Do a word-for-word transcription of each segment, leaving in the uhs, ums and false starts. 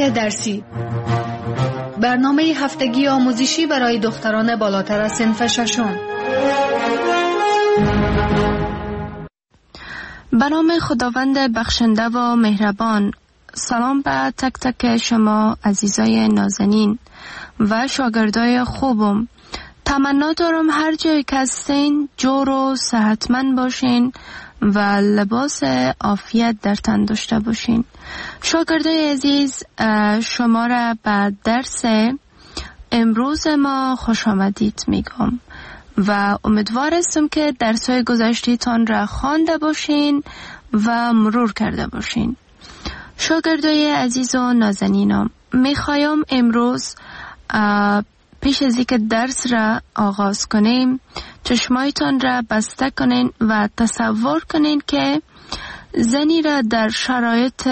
درسی، برنامه هفتگی آموزشی برای دختران بالاتر از صنف ششم. به نام خداوند بخشنده و مهربان. سلام به تک تک شما عزیزای نازنین و شاگردای خوبم. تمنا دارم هر جایی که هستین جور و صحتمند باشین و لباس عافیت در تن داشته باشین. شاگردای عزیز، شما را به درس امروز ما خوش آمدید میگم و امیدوار هستم که درس‌های گذشته‌تان را خوانده باشین و مرور کرده باشین. شاگردای عزیز و نازنینم، میخوایم امروز پیش از اینکه درس را آغاز کنیم چشمایتان را بسته کنین و تصور کنین که زنی را در شرایط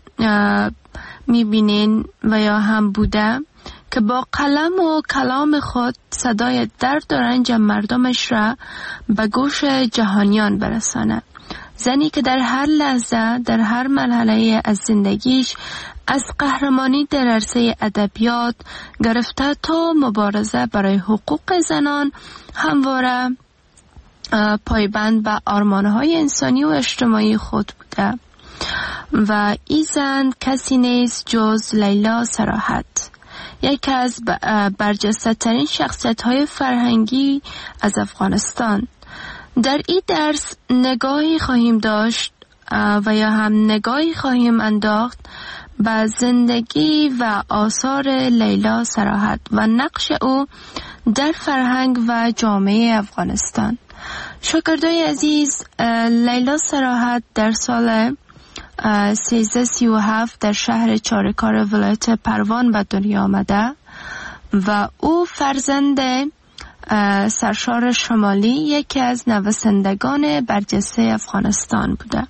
میبینین و یا هم بوده که با قلم و کلام خود صدای درد و رنج مردمش را به گوش جهانیان برسانه. زنی که در هر لحظه در هر مرحله از زندگیش از قهرمانی در عرصه ادبیات گرفته تا مبارزه برای حقوق زنان همواره پایبند به آرمان‌های انسانی و اجتماعی خود بوده و این زن کسی نیست جز لیلا صراحت، یکی از برجسته ترین شخصیت های فرهنگی از افغانستان. در این درس نگاهی خواهیم داشت و یا هم نگاهی خواهیم انداخت به زندگی و آثار لیلا صراحت و نقش او در فرهنگ و جامعه افغانستان. شاگردای عزیز، لیلا صراحت در سال سیزده سی و هفت در شهر چارکار ولایت پروان به دنیا آمده و او فرزند سرشار شمالی یکی از نویسندگان برجسته افغانستان بوده.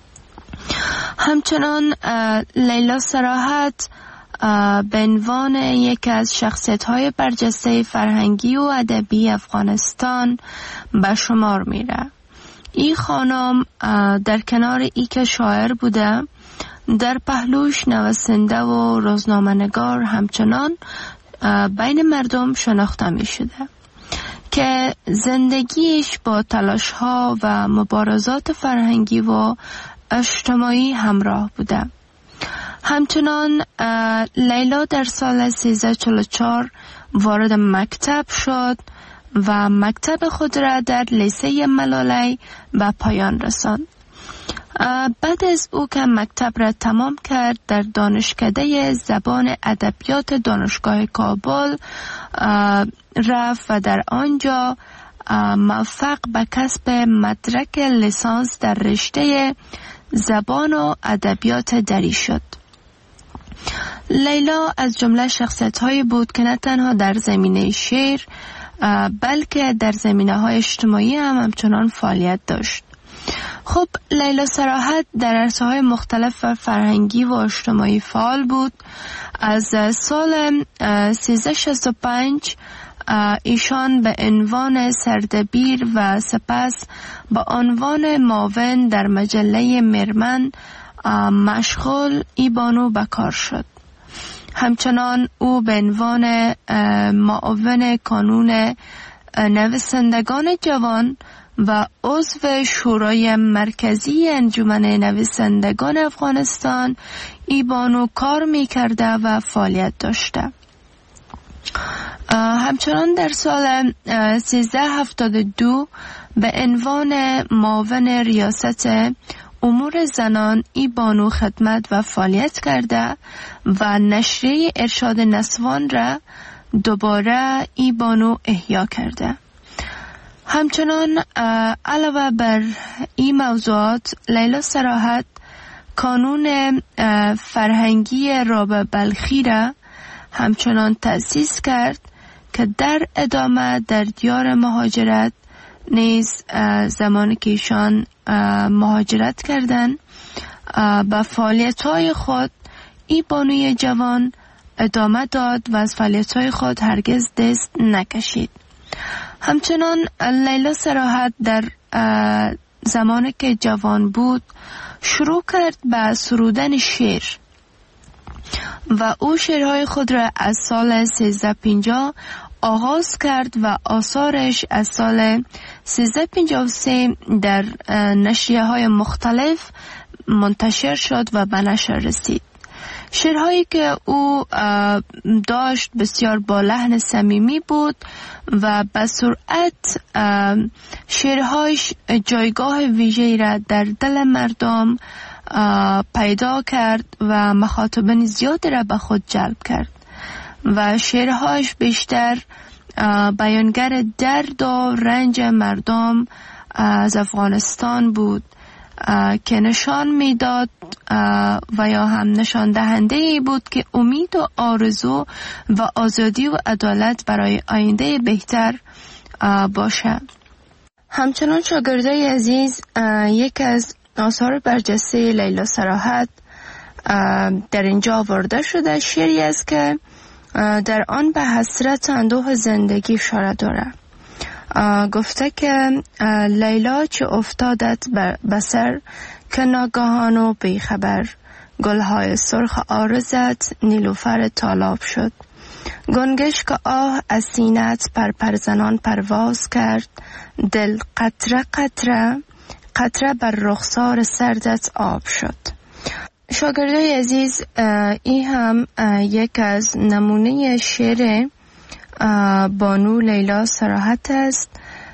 همچنان لیلا صراحت به عنوان یکی از شخصیت‌های برجسته فرهنگی و ادبی افغانستان به شمار میره. این خانم در کنار ای که شاعر بوده، در پهلوش نویسنده و روزنامه‌نگار همچنان بین مردم شناخته می شده که زندگیش با تلاش‌ها و مبارزات فرهنگی و اجتماعی همراه بوده. همچنان لیلا در سال سیزده چهل و چهار وارد مکتب شد و مکتب خود را در لیسه ملالی به پایان رساند. بعد از او که مکتب را تمام کرد در دانشکده زبان ادبیات دانشگاه کابل رفت و در آنجا موفق به کسب مدرک لیسانس در رشته زبان و ادبیات دری شد. لیلا از جمله شخصیت‌هایی بود که نه تنها در زمینه شعر بلکه در زمینه‌های اجتماعی هم همچنان فعالیت داشت. خب لیلا صراحت در عرصه‌های مختلف و فرهنگی و اجتماعی فعال بود. از سال سیزده شصت و پنج ایشان به عنوان سردبیر و سپس به عنوان معاون در مجله مرمن مشغول ای بانو به کار شد. همچنان او به عنوان معاون کانون نویسندگان جوان و عضو شورای مرکزی انجمن نویسندگان افغانستان ای بانو کار می کرده و فعالیت داشته. همچنان در سال سیزده هفتاد و دو به عنوان معاون ریاست امور زنان ای بانو خدمت و فعالیت کرده و نشریه ارشاد نسوان را دوباره ای بانو احیا کرده. همچنان علاوه بر این موضوعات لیلا صراحت کانون فرهنگی رابعه بلخی را همچنان تأسیس کرد که در ادامه در دیار مهاجرت نیز زمانی که ایشان مهاجرت کردن به فعالیت‌های خود ای بانوی جوان ادامه داد و از فعالیت‌های خود هرگز دست نکشید. همچنان لیلا صراحت در زمانی که جوان بود شروع کرد به سرودن شعر و او شعرهای خود را از سال سیزده پنجاه آغاز کرد و آثارش از سال سیزده پنجاه و سه در نشریه های مختلف منتشر شد و به نشر رسید. شعرهایی که او داشت بسیار با لحن صمیمی بود و به سرعت شعرهایش جایگاه ویژه‌ای را در دل مردم پیدا کرد و مخاطبین زیادی را به خود جلب کرد و شعرهایش بیشتر بیانگر درد و رنج مردم از افغانستان بود که نشان میداد و یا هم نشان دهنده ای بود که امید و آرزو و آزادی و عدالت برای آینده بهتر باشه. همچنان شاگردای عزیز، یک از آثار برجسته لیلا صراحت در اینجا آورده شده شعری است که در آن به حسرت اندوه زندگی اشاره داره. گفته که لیلا چه افتادت به سر که ناگهان و بیخبر، گلهای سرخ عارضت نیلوفر تالاب شد. گنگش که آه از سینت پر پر زنان پرواز کرد، دل قطره قطره قطره بر رخسار سردت آب شد. شاگردای عزیز، این هم یک از نمونه شعر بانو لیلا صراحت است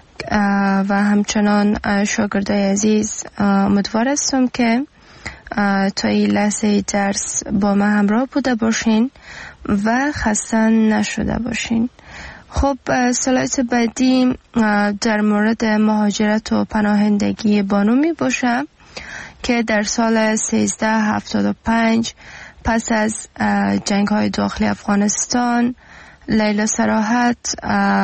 و همچنان شاگردای عزیز امیدوار هستم که تا این لحظه درس با ما همراه بوده باشین و خسته نشده باشین. خب سلایت بعدی در مورد مهاجرت و پناهندگی بانو می باشه که در سال سیزده هفتاد و پنج پس از جنگ های داخلی افغانستان لیلا صراحت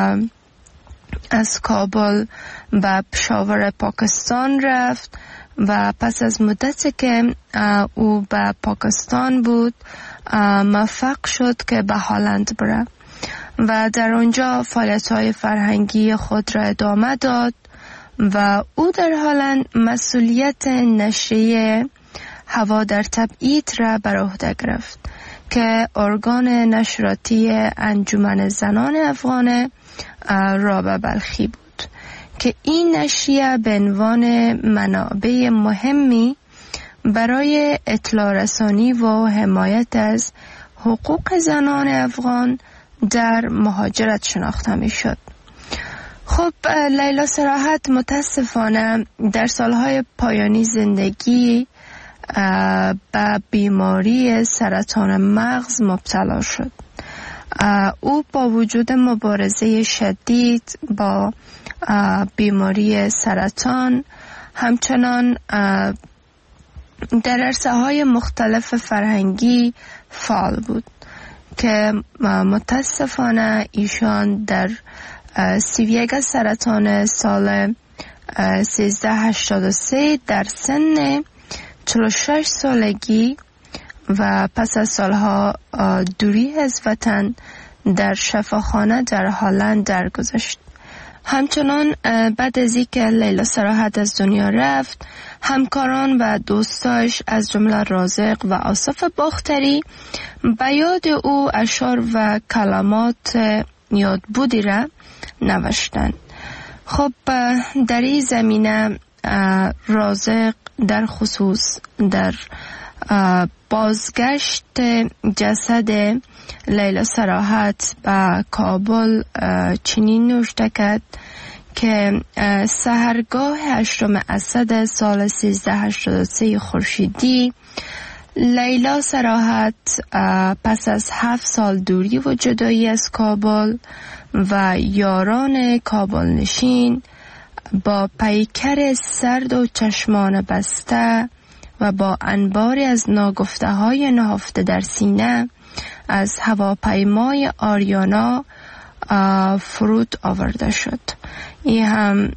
از کابل به پشاور پاکستان رفت و پس از مدتی که او به پاکستان بود موفق شد که به هلند بره و در آنجا فعالیت‌های فرهنگی خود را ادامه داد و او در هلند مسئولیت نشریه هوا در تبعید را بر عهده گرفت که ارگان نشراتی انجمن زنان افغان رابعه بلخی بود که این نشریه به عنوان منابع مهمی برای اطلاع رسانی و حمایت از حقوق زنان افغان در مهاجرت شناخته می شد. خب لیلا صراحت متاسفانه در سالهای پایانی زندگی به بیماری سرطان مغز مبتلا شد. او با وجود مبارزه شدید با بیماری سرطان همچنان در عرصه‌های مختلف فرهنگی فعال بود که متاسفانه ایشان در سی و یک سرطان سال سیزده هشتاد و سه در سن چهل و شش سالگی و پس از سالها دوری از وطن در شفاخانه در هلند درگذشت. همچنان بعد از اینکه لیلا صراحت از دنیا رفت، همکاران و دوستاش از جمله رازق و آصف باختری به یاد او اشعار و کلمات یادبودی را نوشتند. خب در این زمینه رازق در خصوص در بازگشت جسد لیلا صراحت به کابل چنین نوشته کرد که سحرگاه هشتم اسد سال سیزده هشتاد و سه خورشیدی لیلا صراحت پس از هفت سال دوری و جدایی از کابل و یاران کابل نشین با پیکر سرد و چشمان بسته و با انباری از ناگفته های نهفته در سینه از هواپیمای آریانا فرود آورده شد. این هم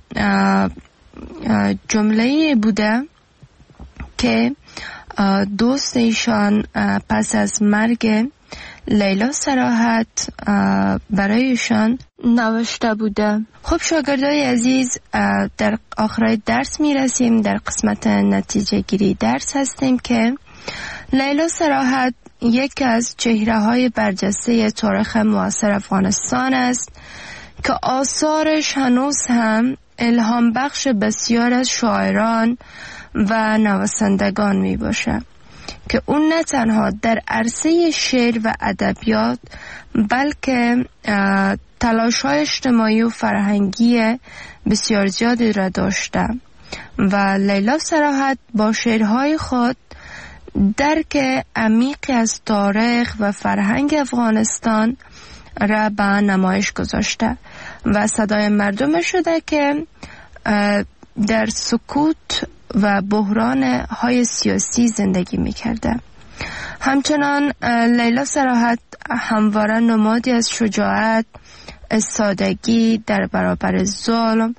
جمله بوده که دوست ایشان پس از مرگ لیلا صراحت برایشان نوشته بوده. خب شاگردای عزیز، در آخر درس می رسیم. در قسمت نتیجه گیری درس هستیم که لیلا صراحت یکی از چهره های برجسته تاریخ معاصر افغانستان است که آثارش هنوز هم الهام بخش بسیار از شاعران و نویسندگان می باشه که اون نه تنها در عرصه شعر و ادبیات بلکه تلاش‌های اجتماعی و فرهنگی بسیار زیادی را داشته و لیلا صراحت با شعرهای خود درک عمیقی از تاریخ و فرهنگ افغانستان را به نمایش گذاشته و صدای مردم شده که در سکوت و بحران های سیاسی زندگی می کرده. همچنان لیلا صراحت همواره نمادی از شجاعت، سادگی در برابر ظلم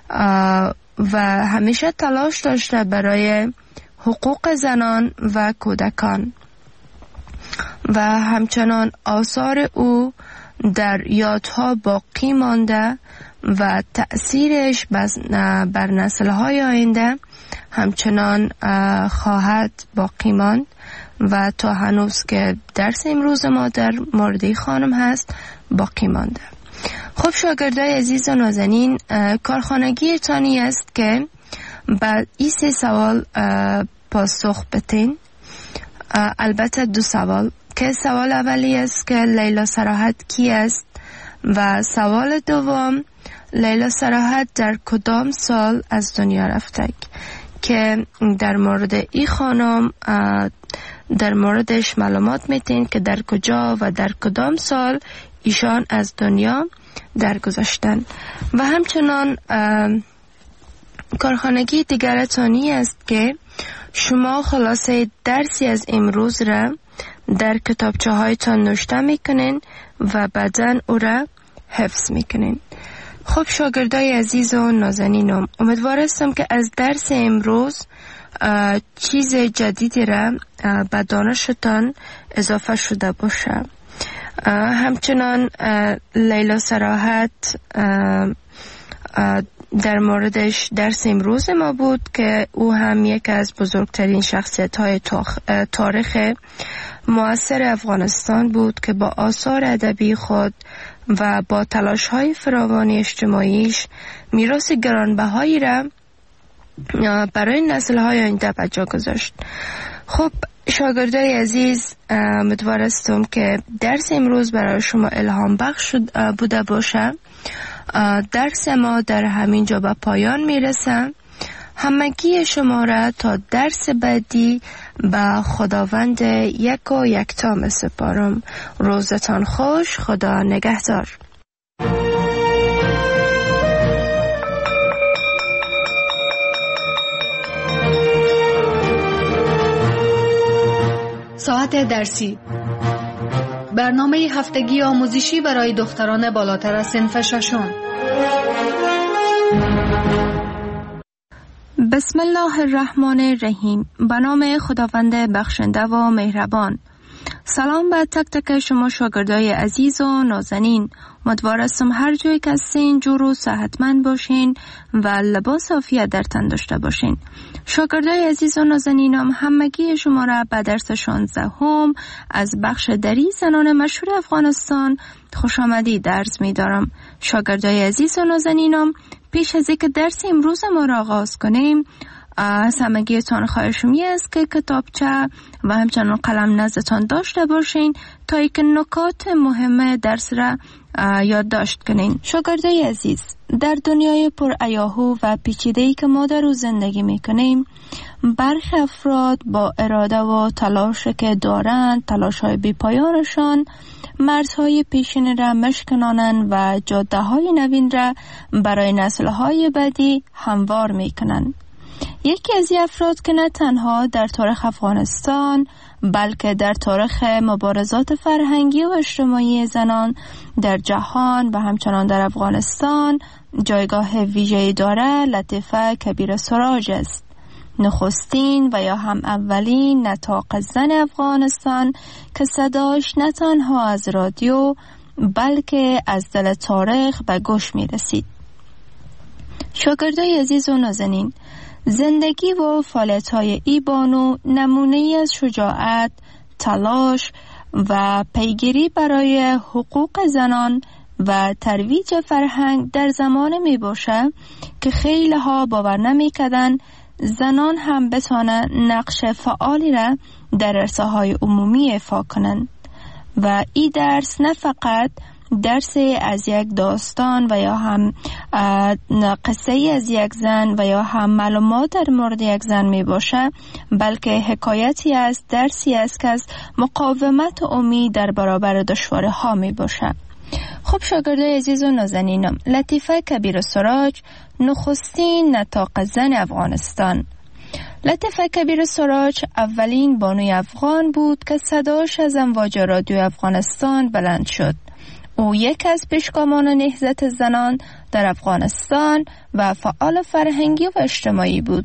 و همیشه تلاش داشته برای حقوق زنان و کودکان و همچنان آثار او در یادها باقی مانده و تأثیرش بر نسل‌های آینده همچنان خواهد باقی ماند و تا هنوز که درس امروز ما در مورد خانم هست باقی مانده. خب شاگردای عزیز و نازنین، کارخانگی تانی است که بعد این سه سوال پاسخ بتین. البته دو سوال که سوال اولی است که لیلا صراحت کی است و سوال دوم لیلا صراحت در کدام سال از دنیا رفته که در مورد این خانم در موردش معلومات میتین که در کجا و در کدام سال ایشان از دنیا درگذشتن. و همچنان کارخانگی دیگر تانی است که شما خلاصه درسی از امروز را در کتابچه هایتان نوشته میکنین و بعداً او را حفظ میکنین. خب شاگردای عزیز و نازنینم، امیدوار هستم که از درس امروز چیز جدیدی را به دانشتان اضافه شده باشه. همچنان لیلا صراحت در موردش درس امروز ما بود که او هم یک از بزرگترین شخصیت های تاریخ معاصر افغانستان بود که با آثار ادبی خود و با تلاش های فراوان اجتماعیش میراث گرانبهایی را برای نسل های آینده به جا گذاشت. خب شاگردای عزیز، امیدوار هستم که درس امروز برای شما الهام بخش بوده باشه. درس ما در همین جا به پایان میرسه. همگی شما را تا درس بعدی به خداوند یک و یکتا می سپارم. روزتان خوش. خدا نگهدار. ساعت درسی، برنامه هفتگی آموزشی برای دختران بالاتر از صنف ششم. بسم الله الرحمن الرحیم. به نام خداوند بخشنده و مهربان. سلام به تک تک شما شاگردای عزیز و نازنین. امیدوار هستم هر جایی که هستین جور و صحتمند باشین و لباس عافیت در تن داشته باشین. شاگردای عزیز و نازنینم، همگی شما را به درس شانزدهم از بخش دری زنان مشهور افغانستان خوش آمدید عرض می دارم. شاگردای عزیز و نازنینم، پیش از اینکه درس امروز ما را آغاز کنیم، از همگیتان خواهشمی است که کتابچه و همچنان قلم نزدتان داشته باشین تا اینکه نکات مهم درس را یادداشت کنین. شاگردای عزیز، در دنیای پر ایاهو و پیچیده‌ای که ما در او زندگی میکنیم، برخی افراد با اراده و تلاش که دارند، تلاش‌های بی‌پایانشان مرزهای پیشین را مشکنانند و جاده‌های نوین را برای نسل‌های بعدی هموار میکنند. یکی از این افراد که نه تنها در تاریخ افغانستان بلکه در تاریخ مبارزات فرهنگی و اجتماعی زنان در جهان و همچنان در افغانستان جایگاه ویژه‌ای دارد، لطیفه کبیر سراج است. نخستین و یا هم اولین نطاق زن افغانستان که صداش نه تنها از رادیو بلکه از دل تاریخ به گوش می رسید. شاگردای عزیز و نازنین، زندگی و فعالیت‌های ای بانو نمونه‌ای از شجاعت، تلاش و پیگیری برای حقوق زنان و ترویج فرهنگ در زمان می باشه که خیلی ها باور نمی کدن زنان هم بتانن نقش فعالی را در عرصه‌های عمومی ایفا کنند و این درس نه فقط درس از یک داستان و یا هم قصه از یک زن و یا هم معلومات در مورد یک زن می باشه، بلکه حکایتی است، درسی است که از مقاومت و امید در برابر دشواری ها می باشه. خب شاگردای عزیز و نازنینم، لطیفه کبیر سراج نخستین نطاق زن افغانستان. لطیفه کبیر سراج اولین بانوی افغان بود که صداش از امواج رادیو افغانستان بلند شد. او یک از پیشگامان نهضت زنان در افغانستان و فعال فرهنگی و اجتماعی بود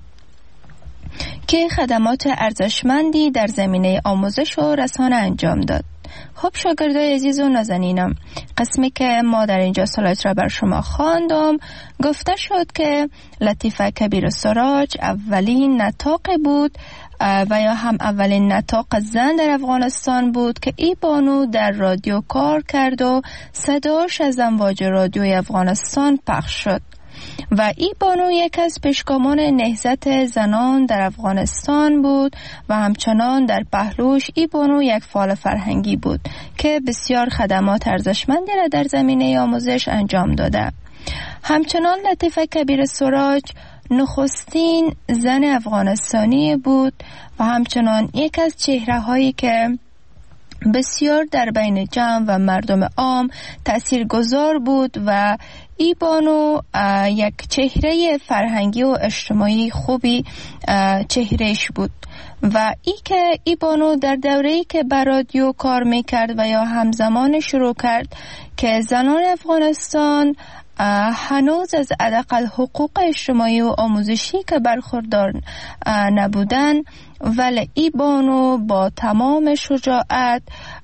که خدمات ارزشمندی در زمینه آموزش و رسانه انجام داد. خب شاگردای عزیز و نازنینم، قسمی که ما در اینجا سلایت را بر شما خواندم گفته شد که لطیفه کبیر سراج اولین نطاق بود و یا هم اولین نطاق زن در افغانستان بود که ای بانو در رادیو کار کرد و صداش از امواج رادیوی افغانستان پخش شد و ای بانو یک از پیشگامان نهضت زنان در افغانستان بود و همچنان در پهلوش ای بانو یک فعال فرهنگی بود که بسیار خدمات ارزشمندی را در زمینه آموزش انجام داده. همچنان لطیفه کبیر سراج نخستین زن افغانستانی بود و همچنان یک از چهره هایی که بسیار در بین جمع و مردم عام تاثیرگذار بود و ای بانو یک چهره فرهنگی و اجتماعی خوبی چهرهش بود و ای که ای بانو در دوره‌ای که بر رادیو کار میکرد و یا همزمان شروع کرد که زنان افغانستان هنوز از حداقل حقوق اجتماعی و آموزشی که برخوردار نبودن، ولی ای بانو با تمام شجاعت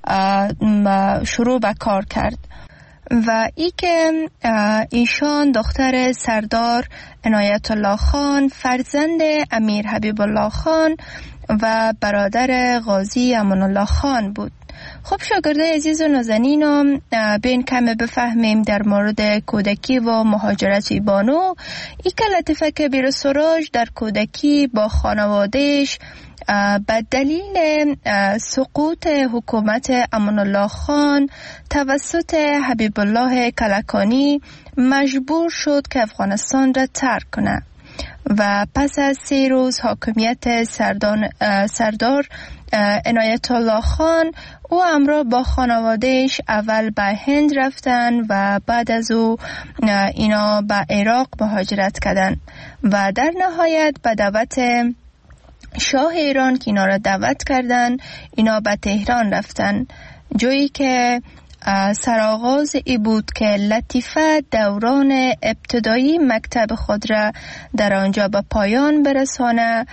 شروع به کار کرد و ای که ایشان دختر سردار عنایت الله خان، فرزند امیر حبیب الله خان و برادر غازی امان الله خان بود. خب شاگردای عزیز و نازنینم، بین کمی بفهمیم در مورد کودکی و مهاجرت ای بانو. ای که لطیفه کبیر سراج در کودکی با خانوادهش به دلیل سقوط حکومت امان الله خان توسط حبیب الله کلکانی مجبور شد که افغانستان را ترک کنه و پس از سه روز حاکمیت سردان سردار عنایت الله خان او همراه با خانوادهش اول به هند رفتن و بعد از او اینا به عراق مهاجرت کردن و در نهایت به دعوت شاه ایران که اینا را دعوت کردن اینا به تهران رفتن، جایی که سرآغاز ای بود که لطیفه دوران ابتدایی مکتب خود را در آنجا به پایان برسانه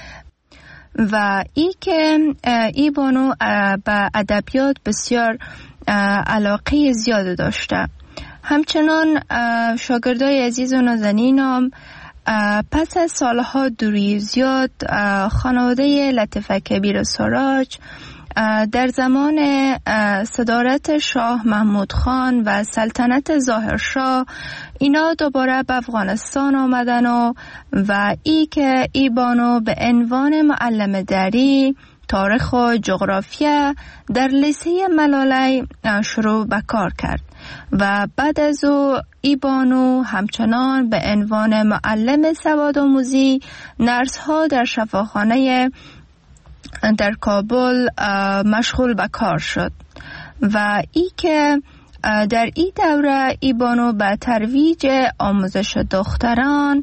و ای که ای بانو به ادبیات بسیار علاقه زیاد داشته. همچنان شاگردای عزیز و نازنینم، پس از سالها دوری زیاد خانواده لطیفه کبیر سراج در زمان صدارت شاه محمود خان و سلطنت ظاهرشاه اینا دوباره به افغانستان آمدن و و ای که ای بانو به عنوان معلم دری تاریخ و جغرافیا در لیسه ملالی شروع به کار کرد و بعد از او ای بانو همچنان به عنوان معلم سوادآموزی نرس ها در شفاخانه در کابل مشغول به کار شد و ای که در این دوره ای بانو به ترویج آموزش دختران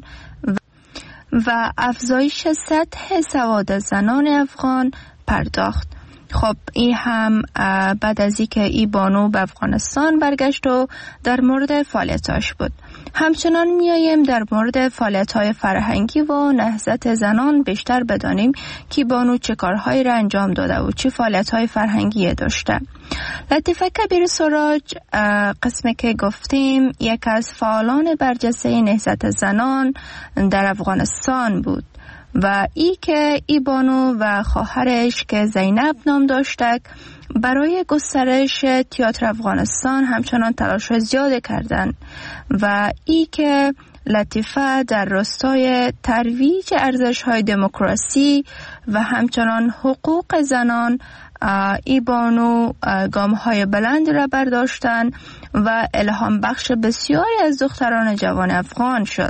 و افزایش سطح سواد زنان افغان پرداخت. خب این هم بعد از اینکه ای بانو به افغانستان برگشت و در مورد فعالیتاش بود. همچنان میاییم در مورد فعالیت‌های فرهنگی و نهضت زنان بیشتر بدانیم که بانو چه کارهایی را انجام داده و چه فعالیت‌های فرهنگی داشته. لطیفه کبیر سراج قسمی که گفتیم یک از فعالان برجسته نهضت زنان در افغانستان بود و ای که ای بانو و خواهرش که زینب نام داشتک برای گسترش تئاتر افغانستان همچنان تلاش زیاد کردند و ای که لطیفه در راستای ترویج ارزش‌های دموکراسی و همچنان حقوق زنان ای بانو گام‌های بلند را برداشتند و الهام بخش بسیاری از دختران جوان افغان شد.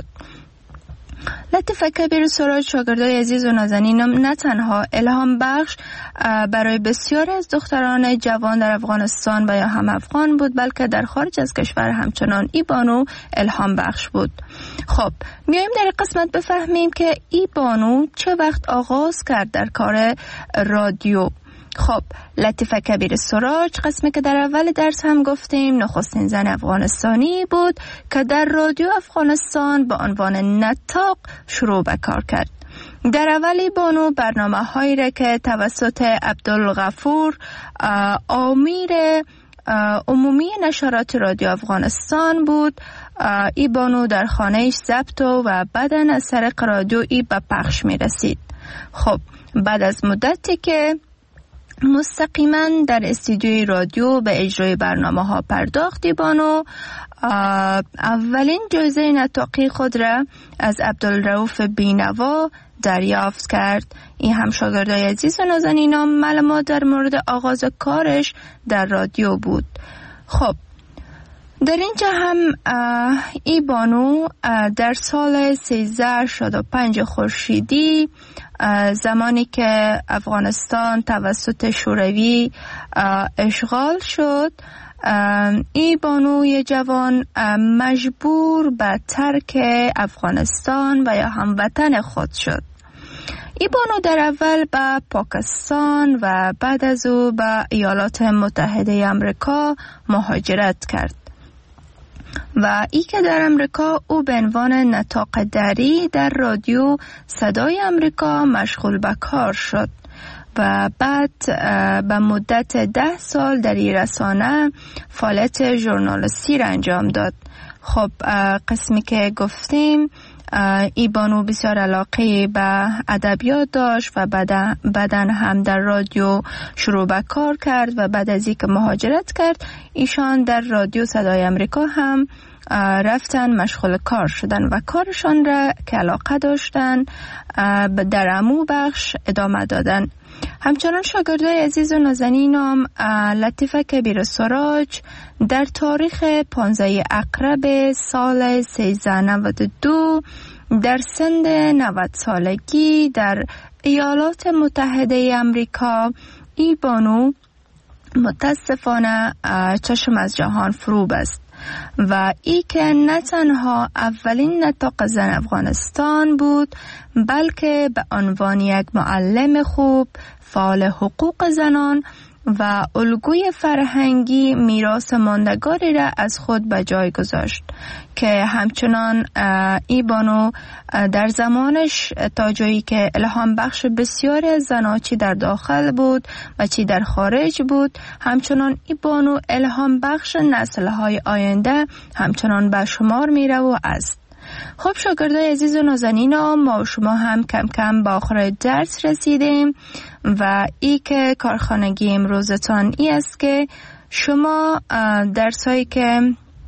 لطیفه کبیر سراج شاگردای عزیز و نازنینم نه تنها الهام بخش برای بسیاری از دختران جوان در افغانستان و یا هم افغان بود، بلکه در خارج از کشور همچنان ای بانو الهام بخش بود. خب میایم در قسمت بفهمیم که ای بانو چه وقت آغاز کرد در کار رادیو. خب لطیفه کبیر سراج، قسمی که در اول درس هم گفتیم، نخستین زن افغانستانی بود که در رادیو افغانستان به عنوان نطاق شروع به کار کرد. در اولی بانو برنامه هایی را که توسط عبدالغفور آمیر عمومی نشرات رادیو افغانستان بود، ای بانو در خانهش ضبط و بعداً از طریق رادیو ای به پخش می رسید. خب بعد از مدتی که مستقیما در استودیوی رادیو به اجرای برنامه ها پرداختی بانو اولین جایزه نطاقی خود را از عبدالرؤوف بینوا دریافت کرد. این هم شاگردای عزیز و نازنینم معلومات در مورد آغاز کارش در رادیو بود. خب در اینجا هم ای بانو در سال سیزده شصت و پنج خورشیدی، زمانی که افغانستان توسط شوروی اشغال شد، ای بانوی جوان مجبور به ترک افغانستان و یا هموطن خود شد. ای بانو در اول به پاکستان و بعد از او به ایالات متحده آمریکا مهاجرت کرد و ای که در امریکا او به عنوان نطاق دری در رادیو صدای امریکا مشغول به کار شد و بعد به مدت ده سال در این رسانه فعالیت ژورنالیستی را انجام داد. خب قسمی که گفتیم ای بانو بسیار علاقه به ادبیات داشت و بعداً هم در رادیو شروع به کار کرد و بعد از اینکه مهاجرت کرد ایشان در رادیو صدای امریکا هم رفتن مشغول کار شدن و کارشان را که علاقه داشتن در عمو بخش ادامه دادن. همچنان شاگردای عزیز و نازنینم لطیفه کبیر سراج در تاریخ پانزده عقرب سال سیزده نود و دو در سن نود سالگی در ایالات متحده آمریکا ای بانو متاسفانه چشم از جهان فرو بست و ای که نه تنها اولین نطاق زن افغانستان بود، بلکه به عنوان یک معلم خوب، فعال حقوق زنان و الگوی فرهنگی میراث ماندگاری را از خود به جای گذاشت که همچنان ای بانو در زمانش تا جایی که الهام بخش بسیاری از زنان چی در داخل بود و چی در خارج بود، همچنان ای بانو الهام بخش نسل‌های آینده همچنان به شمار میره و است. خب شاگردای عزیز و نازنینم، ما و شما هم کم کم به آخر درس رسیدیم و ای که کارخانگی امروزتان ای است که شما درسایی که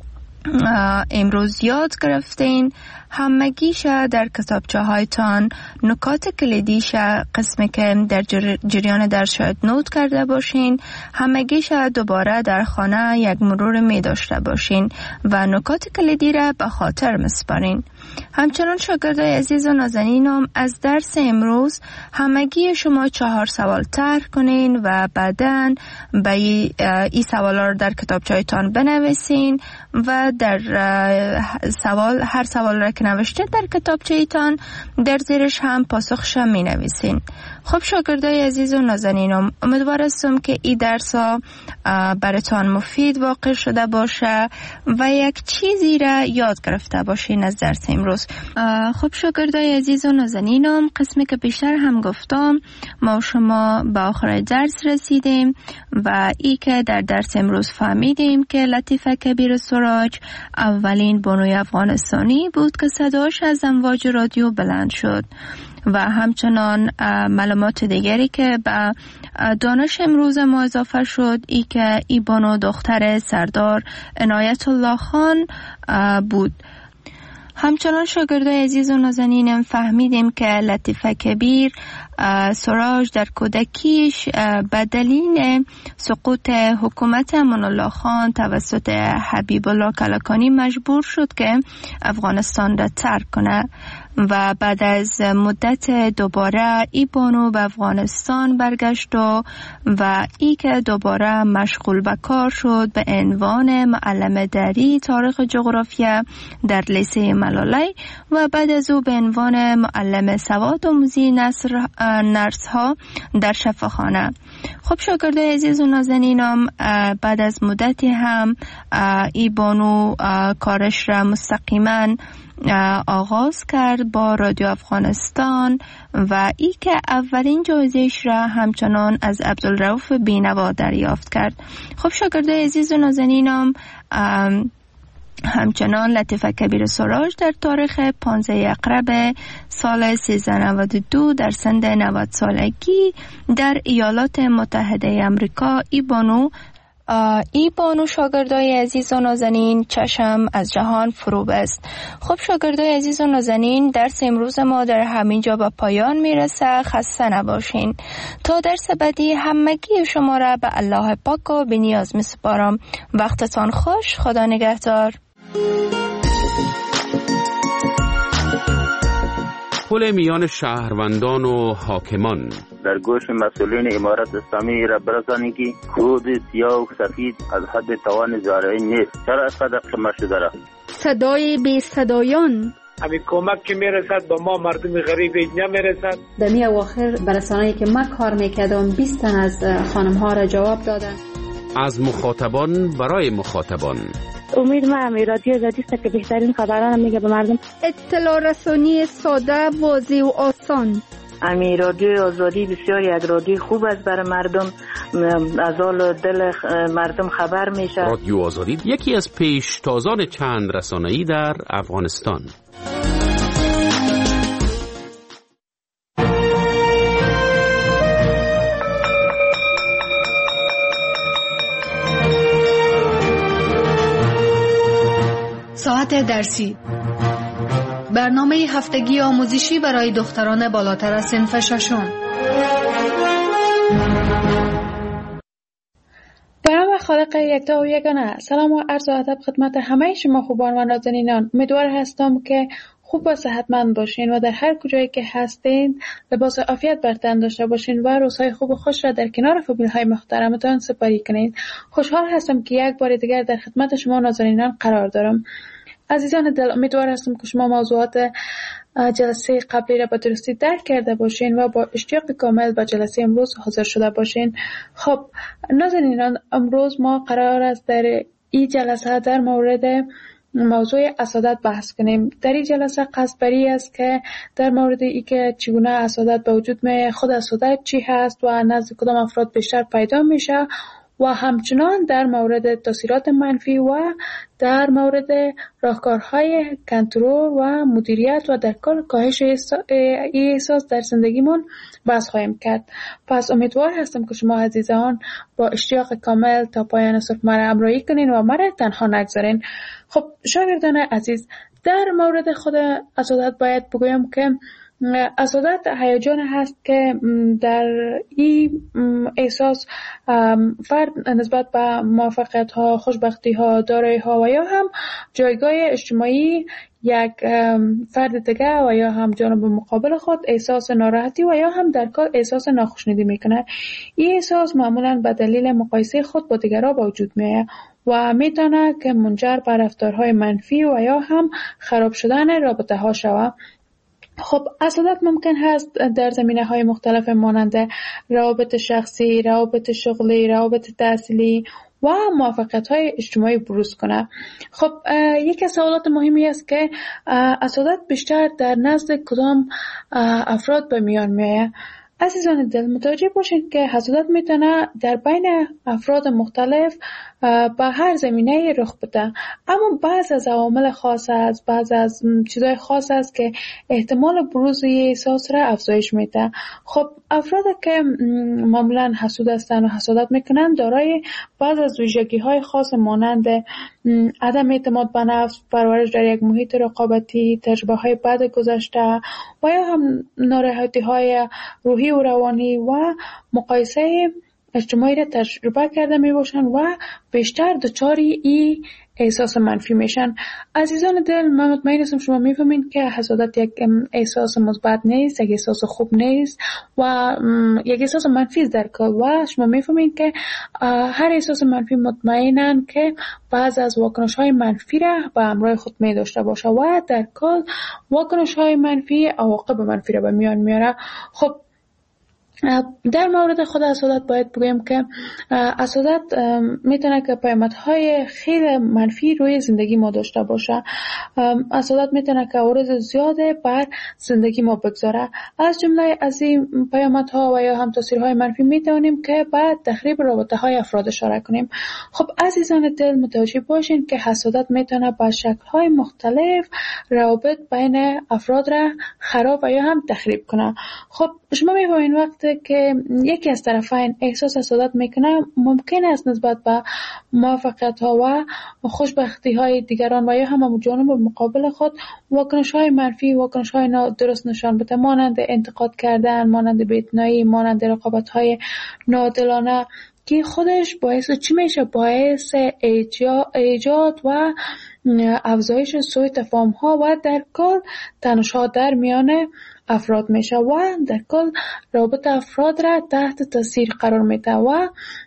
امروز یاد گرفتین همگیش در کتابچه هایتان نکات کلیدیش قسمی که در جریان درس شاید نوت کرده باشین همگیش دوباره در خانه یک مرور می داشته باشین و نکات کلیدی را به خاطر مسپارین. همچنان شاگردای عزیز و نازنینم از درس امروز همگی شما چهار سوال طرح کنین و بعداً به این سوالا رو در کتابچه هایتان بنویسین و در سوال هر سوال را که نوشته در کتابچه ایتان در زیرش هم پاسخش می نویسین. خب شاگردای عزیز و نازنینم، امیدوار هستم که این درس ها براتان مفید واقع شده باشه و یک چیزی را یاد گرفته باشین از درس امروز. خب شاگردای عزیز و نازنینم، قسمی که بیشتر هم گفتم ما شما به آخر درس رسیدیم و ای که در درس امروز فهمیدیم که لطیفه کبیر سراج اولین بانوی افغانستانی بود که صداش از امواج رادیو بلند شد و همچنان معلومات دیگری که به دانش امروز ما اضافه شد ای که ای بانو دختر سردار عنایت الله خان بود. همچنان شاگردای عزیز و نازنینم فهمیدیم که لطیفه کبیر سراج در کودکیش به دلیل سقوط حکومت امان الله خان توسط حبیب الله کلکانی مجبور شد که افغانستان را ترک کنه و بعد از مدت دوباره ای بانو به افغانستان برگشت و و ای که دوباره مشغول به کار شد به عنوان معلم دری تاریخ جغرافیا در لیسه ملالی و بعد از او به عنوان معلم سواد آموزی نرس ها در شفاخانه. خب شاگردای عزیز و نازنینم بعد از مدتی هم ای بانو کارش را مستقیما آغاز کرد با رادیو افغانستان و ای که اولین جایزه‌اش را همچنان از عبدالرؤوف بینوا دریافت کرد. خب شاگردای عزیز و نازنینم همچنان لطیفه کبیر سراج در تاریخ پانزده اقرب سال سیزده نود و دو در سن نود سالگی در ایالات متحده امریکا ای بانو ای بانو شاگردای عزیز و نازنین چشم از جهان فرو بست. خب شاگردای عزیز و نازنین درس امروز ما در همینجا به پایان میرسه. خسته نباشین. تا درس بعدی همگی شما را به الله پاک و به نیاز میسپارم. وقتتان خوش. خدا نگهدار. پل میان شهروندان و حاکمان در گوش مسئولین امارت اسلامی را برسانید که کود سیاه و سفید از حد توان زارعی نیست. چرا اینقدر قیمت شده را؟ صدای بی صدایان همین کمک که میرسد به ما مردم غریب اینجا میرسد. در می اواخر برسانه‌ای که من کار میکردم بیست تن از خانم ها را جواب دادن. از مخاطبان برای مخاطبان. امید ما هم رادیو زدیست که بهترین خبران میگه به مردم. اطلاع رسانی ساده، واضح و آسان. امی رادیو آزادی بسیاری از رادیو خوب است برای مردم، از حال دل مردم خبر میشه. رادیو آزادی یکی از پیشتازان چند رسانه‌ای در افغانستان. ساعت درسی، برنامه هفتگی آموزشی برای دختران بالاتر از صنف ششم. به نام خالق یکتا و یگانه. سلام و عرض و ادب خدمت همه شما خوبان و نازنینان. امیدوار هستم که خوب و صحتمند باشین و در هر کجایی که هستین لباس عافیت بر تن داشته باشین و روزهای خوب و خوش را در کنار فامیل‌های محترمتان سپری کنین. خوشحال هستم که یک بار دیگر در خدمت شما نازنینان قرار دارم. عزیزان دل، امیدوار هستم که شما موضوعات جلسه قبلی را به درستی درک کرده باشین و با اشتیاق کامل به جلسه امروز حاضر شده باشین. خب نازنینان، امروز ما قرار است در این جلسه در مورد موضوع حسادت بحث کنیم. در این جلسه قصد بری است که در مورد ای که چگونه حسادت به وجود می، خود حسادت چی هست و نزد کدام افراد بیشتر پیدا میشه و همچنان در مورد تاثیرات منفی و در مورد راهکارهای کنترل و مدیریت و در کل کاهش این احساس در زندگیمون بحث خواهیم کرد. پس امیدوار هستم که شما عزیزان با اشتیاق کامل تا پایان صبح مرا همراهی کنین و مرا تنها نگذارین. خب شاگردان عزیز، در مورد خود حسادت باید بگویم که حسادت هیجان هست که در این احساس فرد نسبت به موفقیت ها، خوشبختی ها، دارایی ها و یا هم جایگاه اجتماعی یک فرد دیگه و یا هم جانب مقابل خود احساس ناراحتی و یا هم در کار احساس ناخوشنودی میکنه. این احساس معمولا به دلیل مقایسه خود با دیگران به وجود میاد و میتونه که منجر به رفتارهای منفی و یا هم خراب شدن رابطه ها شود. خب حسادت ممکن هست در زمینه های مختلف مانند روابط شخصی، روابط شغلی، روابط تحصیلی و موفقیت های اجتماعی بروز کنه. خب یک از سوالات مهمی است که حسادت بیشتر در نزد کدام افراد به میان میآید. عزیزان دل، متوجه باشید که حسادت میتونه در بین افراد مختلف به هر زمینه رخ بده. اما بعض از عوامل خاص است، بعض از چیزای خاص است که احتمال بروز این احساس را افزایش میده. خب افراد که معمولا حسود هستند و حسادت میکنند دارای بعض از ویژگی های خاص مانند عدم اعتماد به نفس، پرورش در یک محیط رقابتی، تجربه های بد گذشته و یا هم ناراحتی های روحی و روانی و مقایسه اجتماعی را تجربه کرده می باشند و بیشتر دچاری ای احساس منفی میشن. عزیزان دل، من مطمئن هستم شما میفهمین که حسادت یک احساس مثبت نیست، یک احساس خوب نیست و یک احساس منفی است در کل و شما میفهمین که هر احساس منفی مطمئنن که بعض از واکنش های منفی را به همراه خود می داشته باشه و در کل واکنش های منفی عواقب منفی را به میان میاره. خب در مورد خود حسادت باید بگویم که حسادت میتونه که پیامدهای خیلی منفی روی زندگی ما داشته باشه. حسادت میتونه که عوارض زیاده بر زندگی ما بگذاره. از جمله از این پیامدها و یا هم تاثیرهای منفی میتونیم که بعد تخریب رابطه های افراد اشاره کنیم. خب عزیزان دل، متوجه باشین که حسادت میتونه با شکل‌های مختلف روابط بین افراد را خراب و یا هم تخریب کنه. خب شما میفهمین وقتی که یکی از طرفین احساس حسادت میکنه ممکن است نسبت به موفقیت ها و خوشبختی های دیگران و یا هم جانب مقابل خود واکنش های منفی، واکنش های نادرست نشان بده، مانند انتقاد کردن، مانند بی‌اعتنایی، مانند رقابت های ناعادلانه که خودش باعث چی میشه؟ باعث ایجاد و افزایش سوء تفاهم ها و در کل تنش‌ها در میان افراد میشه و در کل رابطه افراد را تحت تاثیر قرار میده و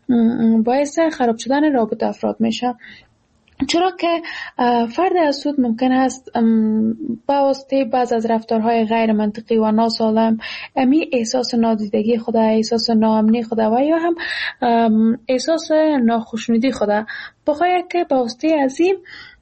باعث خراب شدن رابطه افراد میشه. چرا که فرد حسود ممکن است با واسطه بعض از رفتارهای غیر منطقی و ناسالم امی احساس نادیدگی خود، احساس ناامنی خود و یا هم احساس ناخوشنودی خود بخواهد که با واسطه از این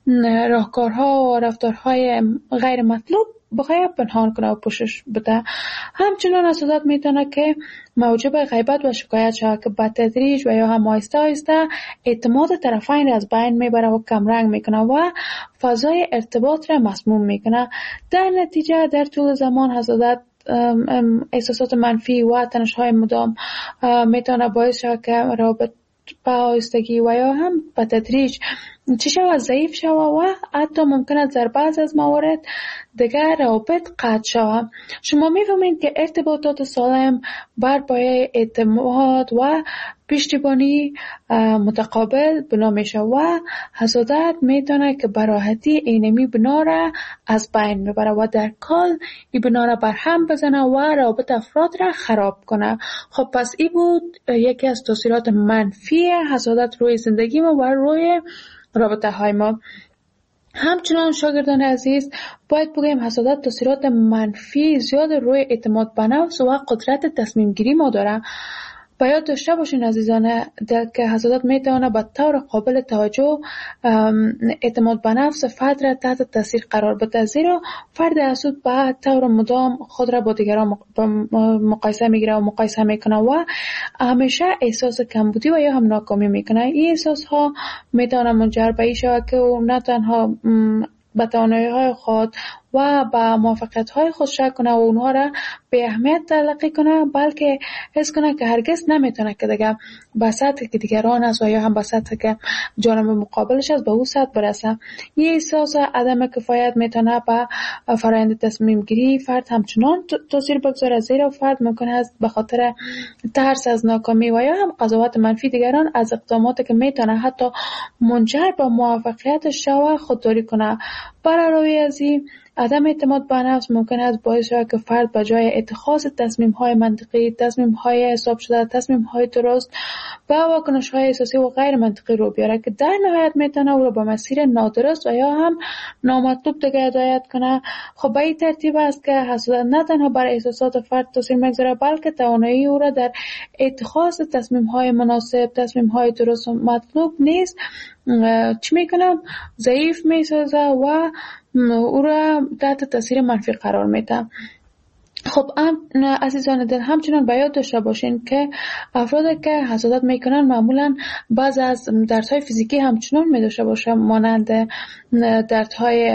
راهکارها و رفتارهای غیر مطلوب بخواهد پنهان کنه و پوشش بده. همچنان حسادت میتونه که موجب غیبت و شکایت شود که به تدریج و یا هم آهسته آهسته اعتماد طرفین را از بین میبره و کمرنگ میکنه و فضای ارتباط را مسموم میکنه. در نتیجه در طول زمان حسادت احساسات منفی و تنش‌های مدام میتونه باعث شود که رابط به آهستگی و یا هم به تدریج چه شود؟ ضعیف شود و حتی ممکن است در بعض از موارد دیگر روابط قطع شود. شما می‌فهمید که ارتباطات سالم بر پایه اعتماد و پشتیبانی متقابل بنا میشه و حسادت میتونه که به راحتی اینمی بنا را از بین میبره و در کل این بنا را برهم بزنه و روابط افراد را خراب کنه. خب پس این بود یکی از تاثیرات منفی حسادت روی زندگی ما و روی رابطه های ما. همچنان شاگردان عزیز باید بگویم حسادت تاثیرات منفی زیاد روی اعتماد به نفس و قدرت تصمیم گیری ما داره. باید داشته باشین عزیزان دل که حسادت میتونه به طور قابل توجه اعتماد به نفس فرد را تحت تاثیر قرار بده، زیرا فرد حسود به طور مدام خود را با دیگران مقایسه میگیره و مقایسه میکنه و همیشه احساس کمبودی و یا هم ناکامی میکنه. این احساس ها میتونه منجر به این شود که او نه تنها به توانایی‌های خود و به موفقیت‌های خود شک کنه و اونها را به اهمیت تلقی کنه، بلکه حس کنه که هرگز نمیتونه که دیگه به سطحی که دیگران است و یا هم به سطحی که جانب مقابلش است به او سطح برسه. یه احساس عدم کفایت میتونه به فرآیند تصمیم گیری فرد همچنان تاثیر بگذاره، زیرا فرد ممکن است به خاطر ترس از ناکامی و یا هم قضاوت منفی دیگران از اقداماتی که میتونه حتی منجر به موفقیتش شود خودداری کنه. برای از این عدم اعتماد به نفس ممکن است باعث شود که فرد به جای اتخاذ تصمیم‌های منطقی، تصمیم‌های حساب شده، تصمیم‌های درست به واکنش‌های احساسی و غیر منطقی رو بیاره که در نهایت میتونه او را به مسیر نادرست و یا هم نامطلوب دیگه هدایت کنه. خب به این ترتیب است که حسادت نه تنها بر احساسات فرد تاثیر میگذاره، بلکه توانایی او را در اتخاذ تصمیم‌های مناسب، تصمیم‌های درست و مطلوب نیست چی میکنه؟ ضعیف میسازه و او را تحت تاثیر منفی قرار میده. خب ام عزیزان دل همچنان باید داشته باشین که افرادی که حسادت میکنن معمولا بعض از دردهای فیزیکی همچنان میداشته باشه، مانند دردهای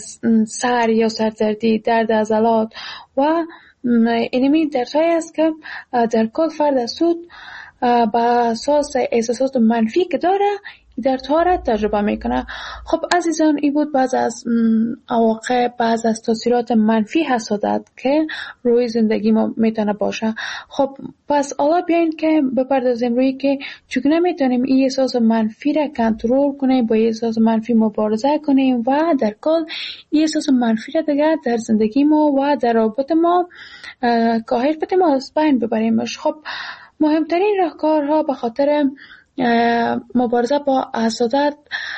سر یا سردردی، درد عضلات و اینمی دردهایی است که در کل فرد از سود با اساس احساسات منفی که داره دردها را تجربه میکنه. خب عزیزان این بود بعض از عواقب، بعض از تاثیرات منفی حسادت که روی زندگی ما میتونه باشه. خب پس حالا بیاین که بپردازیم روی که چگونه میتونیم این احساس منفی را کنترل کنیم، با این احساس منفی مبارزه کنیم و در کل این احساس منفی را دیگه در زندگی ما و در رابطه ما کاهش بدیم و از بین ببریمش. خب مهمترین راهکارها به خاطر مبارزه با حسادت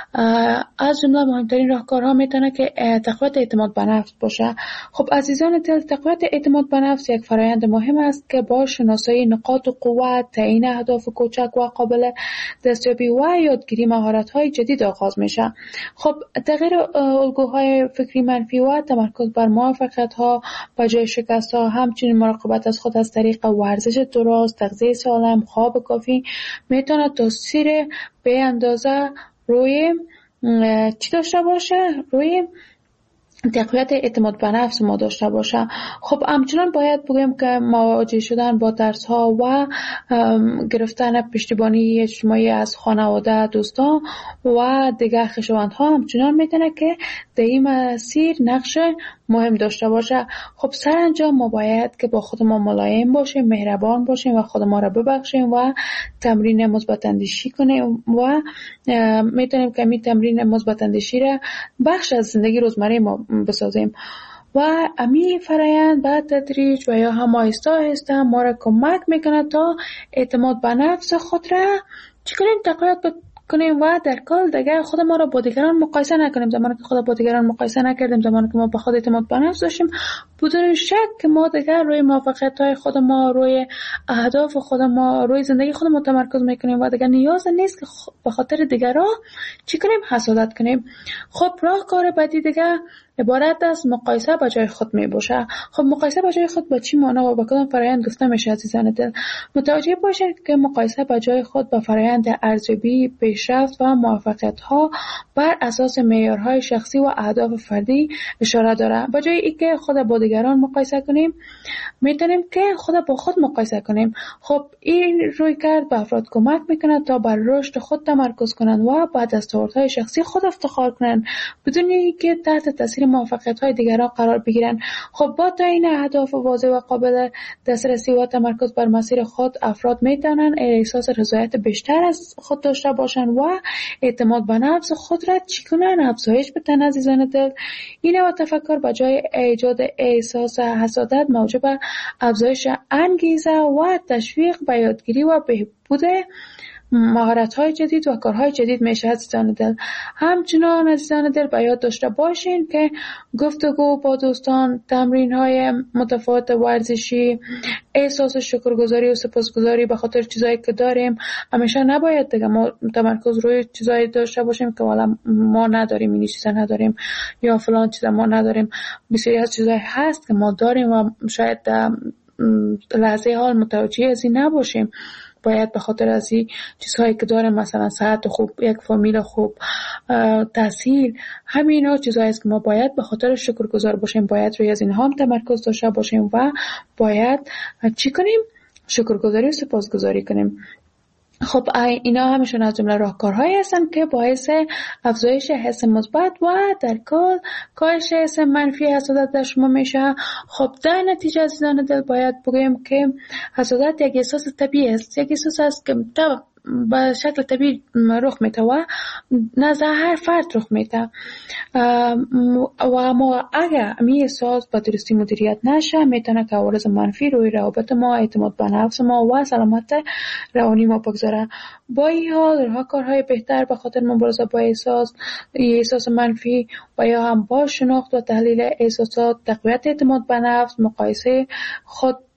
از جمله مهمترین راهکارها میتونه که تقویت اعتماد به نفس باشه. خب عزیزان دل، تقویت اعتماد به نفس یک فرآیند مهم است که با شناسایی نقاط قوت، تعیین اهداف کوچک و قابل دستیابی و یادگیری مهارت‌های جدید آغاز میشه. خب تغییر الگوهای فکری منفی و تمرکز بر موفقیت‌ها به جای شکست‌ها، همچنین مراقبت از خود از طریق ورزش درست، تغذیه سالم، خواب کافی میتونه تاثیر به اندازه روی چی داشته باشه؟ روی تقویت اعتماد به نفس ما داشته باشه. خب همچنان باید بگیم که مواجه شدن با ترس ها و گرفتن پشتیبانی اجتماعی از خانواده، دوستان و دیگر خویشاوند ها همچنان میتونه که در این مسیر نقش مهم داشته باشه. خب سرانجام ما باید که با خود ما ملایم باشیم، مهربان باشیم و خود ما را ببخشیم و تمرین مثبت اندیشی کنیم و میتونیم که این تمرین مثبت اندیشی را بخش از زندگی روزمره ما بسازیم و امی فرایند بعد تدریج و یا هم آهسته آهسته ما را کمک میکنه تا اعتماد به نفس خود را چی کنیم تقویت کنیم و در کل دیگر خود ما را با دیگران مقایسه نکنیم. زمانی که خود با دیگران مقایسه نکردیم، زمانی که ما به خود اعتماد به نفس داشتیم، بدون شک که ما دیگر روی موفقیت‌های خود ما، روی اهداف خود ما، روی زندگی خود ما تمرکز میکنیم و دیگر نیاز نیست که به خاطر دیگران چی کنیم حسادت کنیم. خب راهکار بعدی دیگر عبارت از مقایسه با جای خود می باشه. خب مقایسه با جای خود با چی معنا و با کدام فرآیند گفته میشه عزیزان دل؟ متوجه باشید که مقایسه با جای خود با فرآیند ارزیابی، پیشرفت و موفقیت ها بر اساس معیارهای شخصی و اهداف فردی اشاره داره. با جای اینکه خود با دیگران مقایسه کنیم، میتونیم که خود با خود مقایسه کنیم. خب این روی کرد به افراد کمک میکنه تا بر رشد خود تمرکز کنند و با دستاوردهای شخصی خود افتخار کنند بدون اینکه تحت تاثیر موفقیت‌های دیگران قرار بگیرن. خب با تعیین اهداف واضح و قابل دسترسی و تمرکز بر مسیر خود، افراد میتونن احساس رضایت بیشتر از خود داشته باشن و اعتماد به نفس خود را چی کنن؟ افزایش بدن عزیزان دل. این نوع تفکر به جای ایجاد احساس حسادت موجب افزایش انگیزه و تشویق به یادگیری و بهبود مهارت‌های جدید و کارهای جدید میشه عزیزان دل. همچنان عزیزان دل باید داشته باشین که گفتگو با دوستان، تمرین‌های متفاوت ورزشی، احساس شکرگزاری و سپاسگزاری به خاطر چیزایی که داریم، همیشه نباید دیگه ما تمرکز روی چیزایی داشته باشیم که والا ما نداریم، این چیزا نداریم یا فلان چیزا ما نداریم. بسیاری از چیزایی هست که ما داریم و شاید لحظه حال متوجه از این نباشیم. باید به خاطر از این چیزهایی که داریم، مثلا صحت خوب، یک فامیل خوب، تحصیل، همین ها چیزهایی است که ما باید به خاطر شکرگزار باشیم، باید روی از اینها هم تمرکز داشته باشیم و باید چی کنیم؟ شکرگزاری و سپاسگزاری کنیم. خب اینا همشون از جمله راهکارهایی هستن که باعث افزایش حس مثبت و در کل کاهش حس منفی حسادت در شما میشه. خب در نتیجه عزیزان دل باید بگویم که حسادت یک احساس طبیعی است، یک احساس است که به شکل طبیعی رخ میده و نزد هر فرد رخ میده و ما اگر این احساس با درستی مدیریت نشه میتونه که عوارض منفی روی روابط ما، اعتماد به نفس ما و سلامت روانی ما بگذاره. با این حال راهکارهای بهتر به خاطر مبارزه با احساس احساس منفی و یا هم با شناخت و تحلیل احساسات، تقویت اعتماد به نفس، مقایسه خود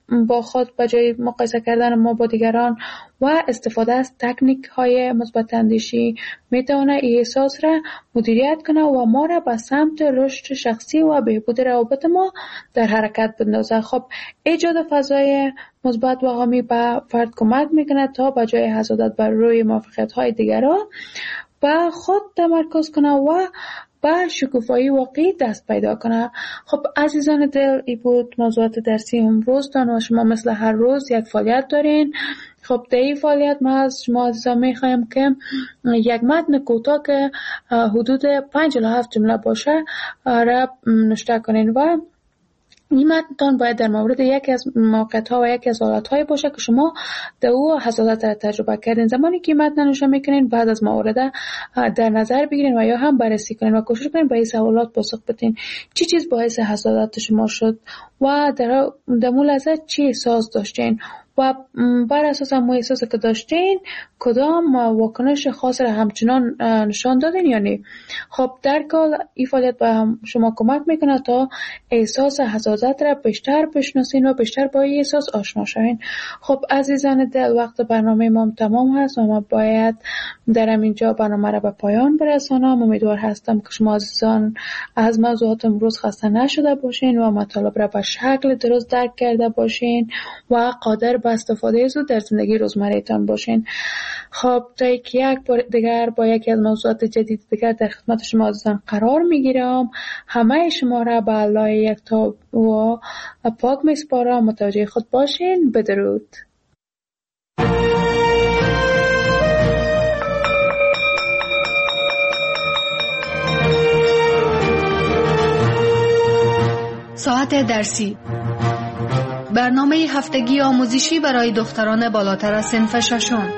با خود به جای مقایسه کردن ما با دیگران و استفاده از تکنیک های مثبت اندیشی میتونه این احساس را مدیریت کنه و ما را به سمت رشد شخصی و بهبود روابط ما در حرکت بندازه. خب ایجاد فضای مثبت و حامی به فرد کمک میکنه تا به جای حسادت بر روی موفقیت های دیگران به خود تمرکز کنه و به شکوفایی واقعی دست پیدا کنه. خب عزیزان دل، ای بود موضوعات درسی امروز تان و شما مثل هر روز یک فعالیت دارین. خب در این فعالیت ما از شما عزیزان میخوایم که یک متن کوتاه که حدود پنج الی هفت جمله باشه را نوشته کنین و این متن باید در مورد یکی از موقعیت‌ها و یکی از حالت‌های باشه که شما در او حسادت را تجربه کردین. زمانی که متن نوشته میکنین بعد از موارد در نظر بگیرین و یا هم بررسی کنین و کوشش کنین به این سوالات پاسخ بدین. چی چیز باعث حسادت شما شد و در در مول ازت چی احساس داشتین و بر اساس هم احساسی که داشتین کدام واکنش خاص را همچنان نشان دادین یا نه. خب در کل این فعالیت به هم شما کمک میکنه تا احساس حسادت را بیشتر بشناسین و بیشتر با این احساس آشنا شوین. خب عزیزان دل، وقت برنامه ما تمام هست و ما باید در اینجا برنامه را به پایان برسانم. امیدوار هستم که شما عزیزان از موضوعات امروز خسته نشده باشین و مطالب را به شکل درست درک کرده باشین و قادر به استفاده زود در زندگی روزمره‌تان باشین. خب تا یک بار دیگر با یکی از موضوعات جدید دیگر در خدمت شما عزیزان قرار میگیرم. همه شما را به الله یکتا و پاک میسپارم. متوجه خود باشین. بدرود. ساعت درسی، برنامه هفتگی آموزشی برای دختران بالاتر از صنف ششم.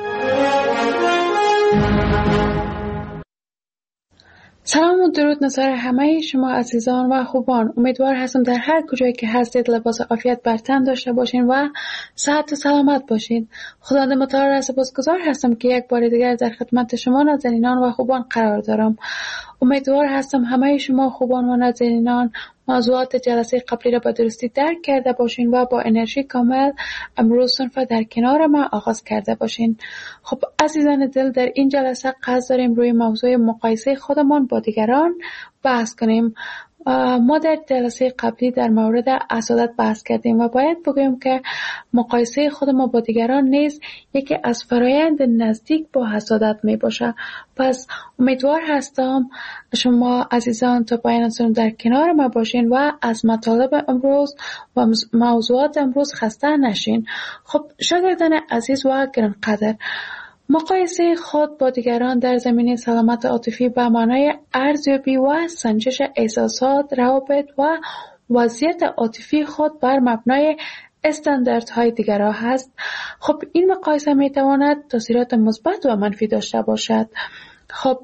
سلام و درود نثار همه شما عزیزان و خوبان. امیدوار هستم در هر کجایی که هستید لباس عافیت بر تن داشته باشین و صحت و سلامت باشین. خداوند متعال را سپاسگزار هستم که یک بار دیگر در خدمت شما نازنینان و خوبان قرار دارم. امیدوار هستم همه شما خوبان و نازنینان موضوعات جلسه قبلی را به درستی درک کرده باشین و با انرژی کامل امروز صنف در کنار ما آغاز کرده باشین. خب عزیزان دل، در این جلسه قصد داریم روی موضوع مقایسه خودمان با دیگران بحث کنیم. ما در جلسه قبلی در مورد حسادت بحث کردیم و باید بگویم که مقایسه خود ما با دیگران نیز یکی از فرایند نزدیک با حسادت می باشه. پس امیدوار هستم شما عزیزان تا پایان سنم در کنار ما باشین و از مطالب امروز و موضوعات امروز خسته نشین. خب شاگردان عزیز و گرانقدر، مقایسه خود با دیگران در زمینه سلامت عاطفی به معنای ارزیابی و سنجش احساسات، روابط و وضعیت عاطفی خود بر مبنای استانداردهای دیگران هست. خب این مقایسه می تواند تاثیرات مثبت و منفی داشته باشد. خب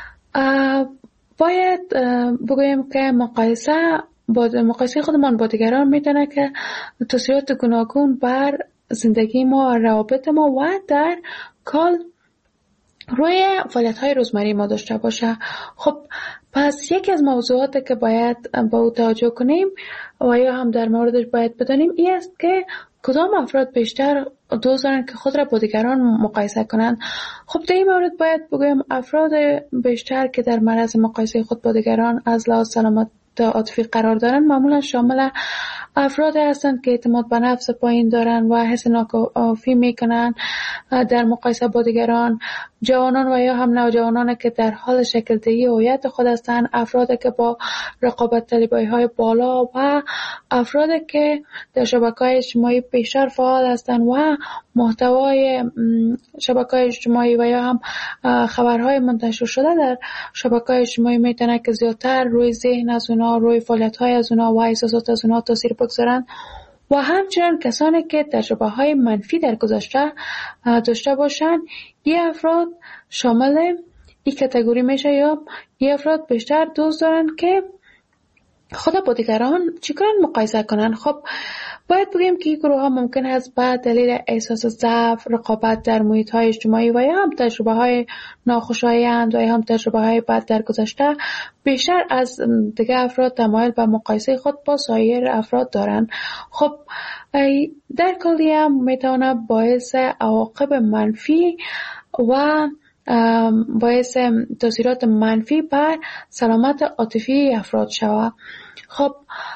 باید بگویم که مقایسه با مقایسه خودمان با دیگران میتونه که تاثیرات گوناگون بر زندگی ما و روابط ما و در کل روی فعالیت‌های روزمره ما داشته باشه. خب پس یکی از موضوعاتی که باید با او توجه کنیم و یا هم در موردش باید بدانیم این است که کدام افراد بیشتر دوست دارن که خود را با دیگران مقایسه کنند. خب در این مورد باید بگویم افراد بیشتر که در معرض مقایسه خود با دیگران از لحاظ سلامت عاطفی قرار دارن معمولا شامل افراد هستند که اعتماد به نفس پایین دارن و حس ناکافی میکنن در مقایسه با دیگران، جوانان و یا هم نوجوانان که در حال شکل دهی هویت خود هستند، افرادی که با رقابت طلبی های بالا و افرادی که در شبکه‌های اجتماعی بیشتر فعال هستند و محتوای شبکه‌های اجتماعی و یا هم خبرهای منتشر شده در شبکه‌های اجتماعی میتونه که زیادتر روی ذهن از اونا، روی فعالیت‌های از اونا و احساسات از اونا تاثیر بگذارن و همچنین کسانی که تجربه‌های منفی در گذشته داشته باشند. این افراد شامل این کاتگوری میشه یا این افراد بیشتر دوست دارن که خود با دیگران چیکار مقایسه کنن؟ خب باید بگیم که این گروه ها ممکن است به دلیل احساس ضعف، رقابت در محیط های اجتماعی و یا هم تجربه های ناخوشایند و یا هم تجربه های بد در گذشته بیشتر از دیگر افراد تمایل به مقایسه خود با سایر افراد دارند. خب در کلی هم میتونه باعث عواقب منفی و باعث تاثیرات منفی بر سلامت عاطفی افراد شود. خب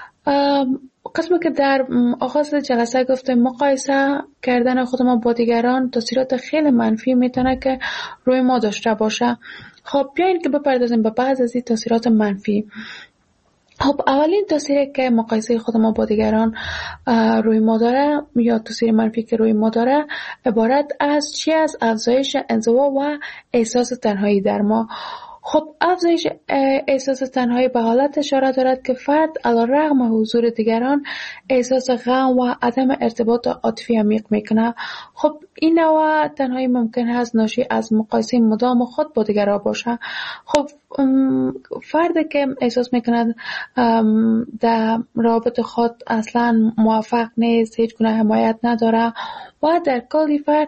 قسمی که در آغاز جلسه گفتم مقایسه کردن خود ما با دیگران تاثیرات خیلی منفی میتونه که روی ما داشته باشه. خب بیاین که بپردازیم به بعض از این تاثیرات منفی. خب اولین تاثیری که مقایسه خود ما با دیگران روی ما داره یا تاثیر منفی که روی ما داره عبارت از چی؟ از افزایش انزوا و احساس تنهایی در ما. خب افزایش احساس تنهایی به حالت اشاره دارد که فرد علیرغم حضور دیگران احساس غم و عدم ارتباط عاطفی عمیق میکنه. خب این نوع تنهایی ممکن است ناشی از مقایسه مدام خود با دیگران باشه. خب فردی که احساس میکند در رابطه خود اصلا موفق نیست، هیچ گونه حمایت نداره و در کلی فرد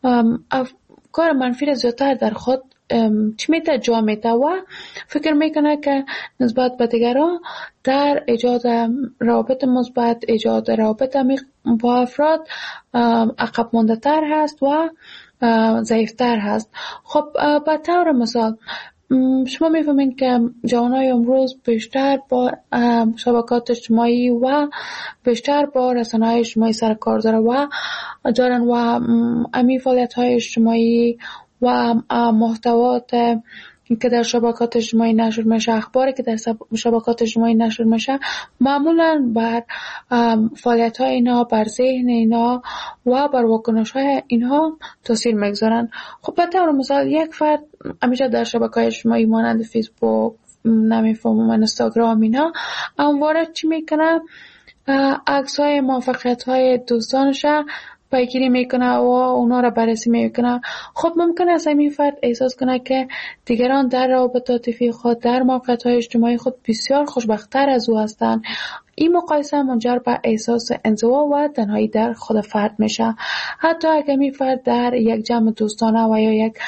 کار منفی را زیادتر در خود چی میته جا میته و فکر میکنه که نسبت به دیگران در ایجاد روابط مثبت، ایجاد روابط عمیق با افراد عقب مانده تر هست و ضعیفتر هست. خب به طور مثال شما میفهمین که جوانای امروز بیشتر با شبکات اجتماعی و بیشتر با رسانه‌های اجتماعی سر کار داره و دارن و امی فعالیت‌های اجتماعی و محتوات که در شبکات اجتماعی نشر میشه، اخباری که در شبکات اجتماعی نشر میشه معمولا بر فعالیت های اینا، بر ذهن اینا و بر واکنش های اینها تاثیر میگذارن. خب به طور مثال یک فرد همیشه در شبکات اجتماعی مانند فیسبوک، نمیفهمم اینستاگرام اینا همواره چی میکنه؟ عکس های موفقیت های دوستانش پیگیری میکنه و اونا را بررسی میکنه. خب ممکن است این فرد احساس کنه که دیگران در روابط عاطفی خود، در موقعیت‌های اجتماعی خود بسیار خوشبخت‌تر از او هستند. این مقایسه منجر به احساس انزوا و تنهایی در خود فرد میشه. حتی اگر می فرد در یک جمع دوستانه و یا یک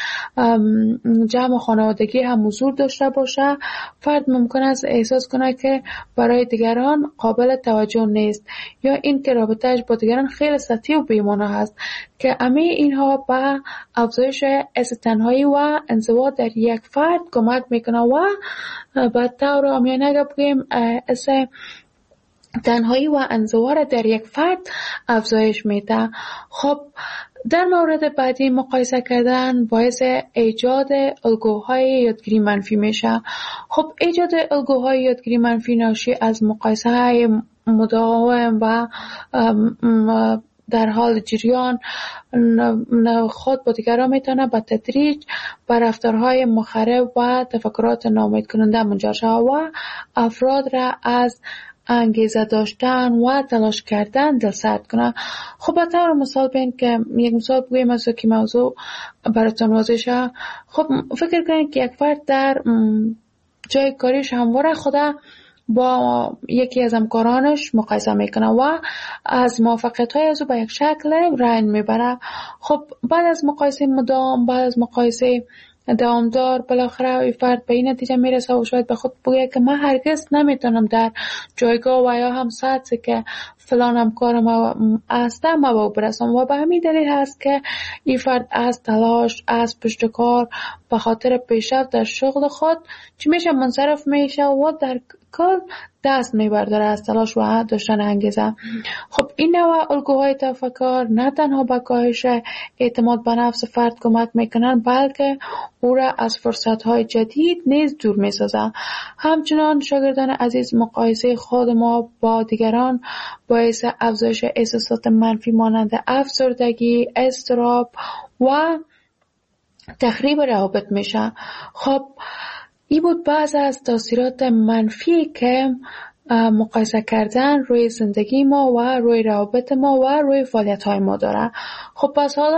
جمع خانوادگی هم حضور داشته باشه، فرد ممکن است احساس کنه که برای دیگران قابل توجه نیست یا این که رابطه‌اش با دیگران خیلی سطحی و بی‌معنی هست که همه اینها به افزایش احساس تنهایی و انزوا در یک فرد کمک میکنه و به طور عامیانه بگیم احساس تنهایی و انزوا در یک فرد افزایش میده. خب در مورد بعدی مقایسه کردن باعث ایجاد الگوهای یادگیری منفی میشه. خب ایجاد الگوهای یادگیری منفی ناشی از مقایسه های مداوم و در حال جریان خود با دیگران میتونه به تدریج به رفتارهای مخرب و تفکرات ناامید کننده منجر شود و افراد را از انگیزه داشتن و تلاش کردن دلسرد کنه. خب به طور مثال بین که یک مثال بگویم از که موضوع براتون واضح شه. خب فکر کنید که یک فرد در جای کاریش همواره خدا با یکی از همکارانش مقایسه میکنه و از موفقیت‌های از او به یک شکل رنج میبره. خب بعد از مقایسه مدام، بعد از مقایسه دوامدار بالاخره این فرد به این نتیجه میرسه و شاید به خود بگه که من هرگز نمیتونم در جایگاه و یا هم سطحی که فلان همکار ما هسته ما به او برسم و به همین دلیل هست که این فرد از تلاش، از پشتکار به خاطر پیشرفت در شغل خود چی میشه منصرف میشه و در کل دست میبرداره از تلاش و داشتن انگیزه. خب این نوع الگوهای تفکر نه تنها به کاهش اعتماد به نفس فرد کمک میکنن بلکه او را از فرصتهای جدید نیز دور میسازه. همچنان شاگردان عزیز مقایسه خود ما با دیگران باعث افزایش احساسات منفی مانند افسردگی، اضطراب و تخریب روابط میشه. خب این بود بعض از تاثیرات منفی که مقایسه کردن روی زندگی ما و روی روابط ما و روی فعالیت های ما داره. خب پس حالا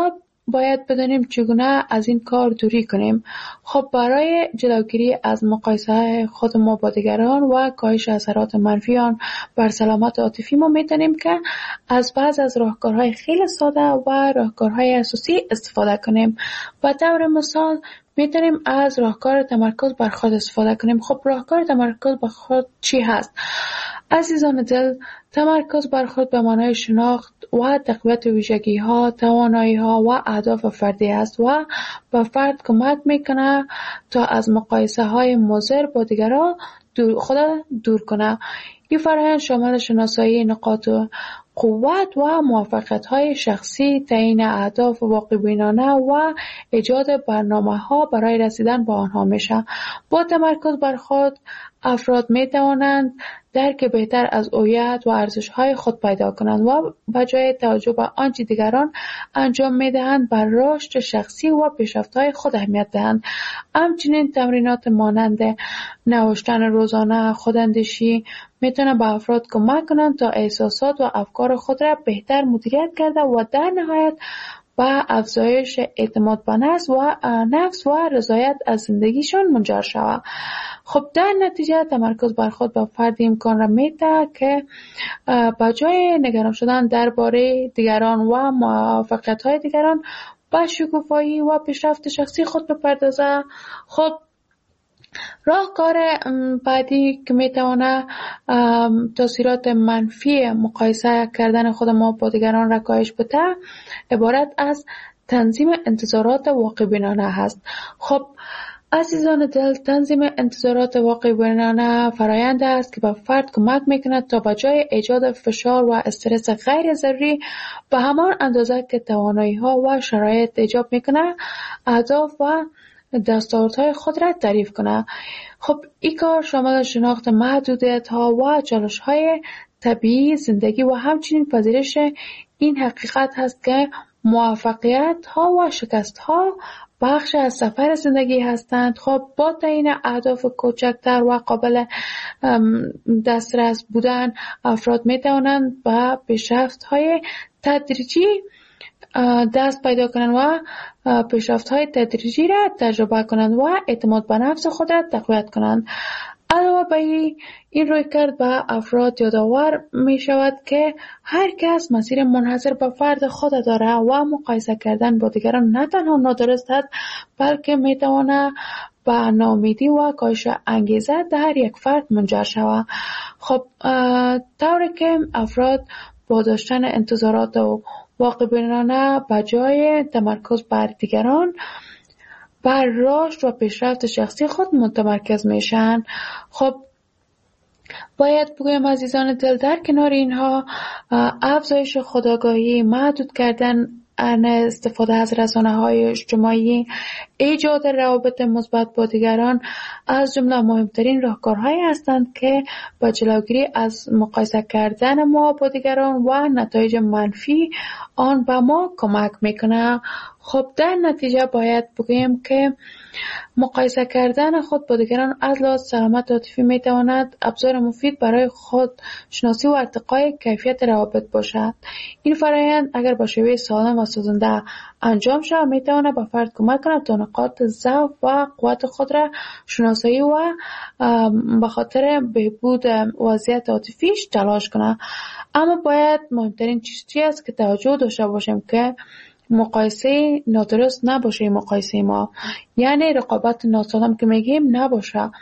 باید بدانیم چگونه از این کار دوری کنیم. خب برای جلوگیری از مقایسه خود ما با دیگران و کاهش اثرات منفی آن بر سلامت عاطفی ما میتونیم که از بعض از راهکارهای خیلی ساده و راهکارهای اساسی استفاده کنیم. به طور مثال میتونیم از راهکار تمرکز بر خود استفاده کنیم. خب راهکار تمرکز بر خود چی هست؟ عزیزان دل، تمرکز بر خود به معنای شناخت و تقویت ویژگی ها، توانایی ها و اهداف فردی است و به فرد کمک میکنه تا از مقایسه های مضر با دیگران خود دور کنه. این فرآیند شامل شناسایی نقاط قوت و موفقیت‌های شخصی، تعیین اهداف واقع‌بینانه و ایجاد برنامه‌ها برای رسیدن به آنها میشه. با تمرکز بر خود افراد می‌توانند درک بهتر از هویت و ارزش‌های خود پیدا کنند و به جای توجه به آنچه دیگران انجام می‌دهند بر رشد شخصی و پیشرفت‌های خود اهمیت دهند. همچنین تمرینات مانند نوشتن روزانه، خوداندیشی میتونه به افراد کمک کنند تا احساسات و افکار خود را بهتر مدیریت کرده و در نهایت به افزایش اعتماد به نفس و نفس و رضایت از زندگیشان منجر شود. خب در نتیجه تمرکز بر خود به فرد امکان را میده که به جای نگران شدن درباره دیگران و موفقیت‌های دیگران به شکوفایی و پیشرفت شخصی خود بپردازه. خب راهکار بعدی که میتونه تاثیرات منفی مقایسه کردن خود ما با دیگران را کاهش بده عبارت از تنظیم انتظارات واقع بینانه هست. خب عزیزان دل، تنظیم انتظارات واقع بینانه فرآیند است که به فرد کمک میکند تا به جای ایجاد فشار و استرس غیر ضروری به همان اندازه که توانایی ها و شرایط ایجاب میکنه اهداف و دستاوردهای خود را تعریف کنه. خب این کار شامل شناخت محدودیت ها و چالش های طبیعی زندگی و همچنین پذیرش این حقیقت هست که موفقیت ها و شکست ها بخش از سفر زندگی هستند. خب با تعیین اهداف کوچکتر و قابل دسترس بودن افراد می توانند به پیشرفت های تدریجی دست پیدا کنند و پیشرفت‌های تدریجی را تجربه کنند و اعتماد به نفس خود را تقویت کنند. علاوه بر این رویکرد به افراد یادآور می شود که هر کس مسیر منحصر به فرد خود داره و مقایسه کردن با دیگران نه تنها نادرست است بلکه می تواند به ناامیدی و کاهش انگیزه در یک فرد منجر شود. خب طوری که افراد با داشتن انتظارات و واقع بینانه به جای تمرکز بر دیگران بر رشد و پیشرفت شخصی خود متمرکز میشن. خب باید بگویم عزیزان دل، در کنار اینها افزایش خودآگاهی، محدود کردن استفاده از رسانه‌های اجتماعی، ایجاد روابط مثبت با دیگران از جمله مهمترین راهکارهایی هستند که با جلوگیری از مقایسه کردن ما با دیگران و نتایج منفی آن به ما کمک میکنه. خب در نتیجه باید بگویم که مقایسه کردن خود با دیگران از لحاظ سلامت عاطفی میتواند ابزار مفید برای خود شناسی و ارتقای کیفیت روابط باشد. این فرآیند اگر با شیوه سالم و سازنده انجام شود میتواند به فرد کمک کند تا نقاط ضعف و قوت خود را شناسایی و به خاطر بهبود وضعیت عاطفیش تلاش کند. اما باید مهمترین چیزی است که توجه داشته باشیم که مقایسه نادرست نباشه. مقایسه ما یعنی رقابت ناسالم که میگیم نباشه.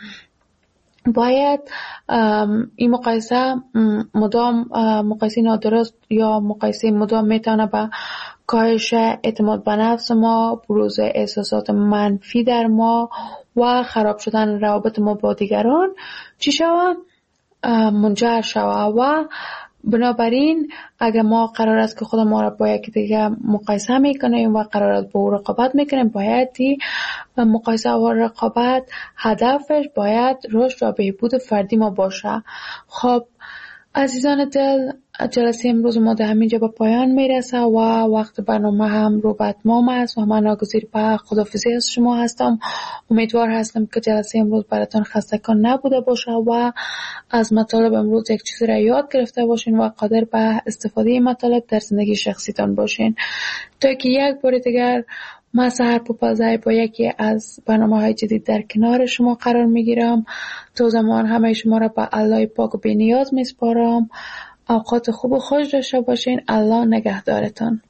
باید این مقایسه مدام مقایسه نادرست یا مقایسه مدام میتونه به کاهش اعتماد به نفس ما، بروز احساسات منفی در ما و خراب شدن روابط ما با دیگران چی شود؟ منجر شود. و بنابراین اگر ما قرار است که خود ما را با یکی دیگه مقایسه میکنیم و قرار است با او رقابت میکنیم، باید مقایسه و رقابت هدفش باید رشد و بهبود فردی ما باشه. خب عزیزان دل، جلسه امروز ما در همینجا به پایان میرسه و وقت برنامه هم رو به اتمام است و من ناگزیر به خداحافظی از شما هستم. امیدوار هستم که جلسه امروز براتون خسته‌کن نبوده باشه و از مطالب امروز یک چیزی را یاد گرفته باشین و قادر به استفاده مطالب در زندگی شخصیتان باشین. تا که یک بار دیگر من سحر پوپازای با یکی از برنامه‌های جدید در کنار شما قرار میگیرم. تا زمان همه شما را به الله پاک و بی‌نیاز میسپارم. اوقات خوب و خوش داشته باشین. الله نگهدارتان.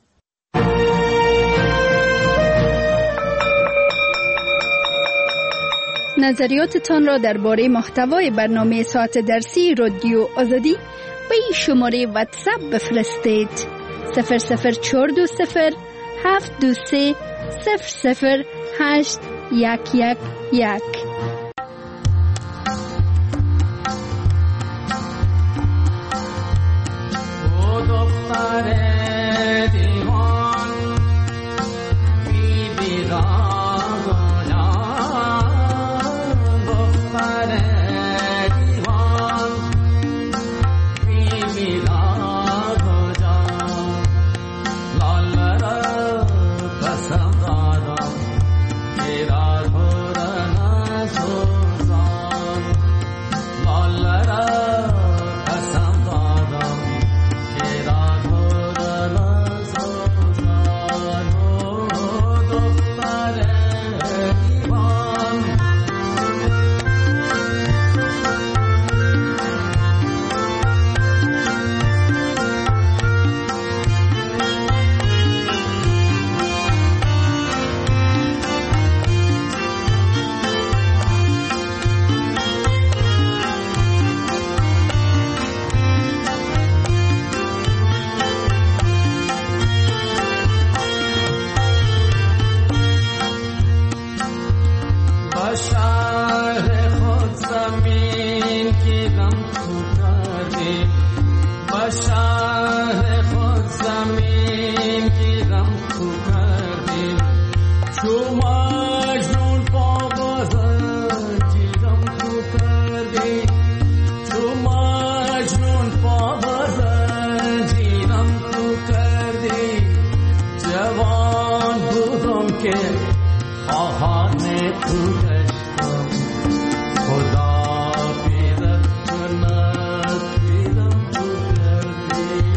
نظریاتتان را درباره محتوای برنامه ساعت درسی رادیو آزادی به این شماره واتساپ بفرستید: صفر صفر چهار دو صفر هفت دو سه صفر صفر هشت یک یک یک. خدا پیرت کند پیرم تو کردی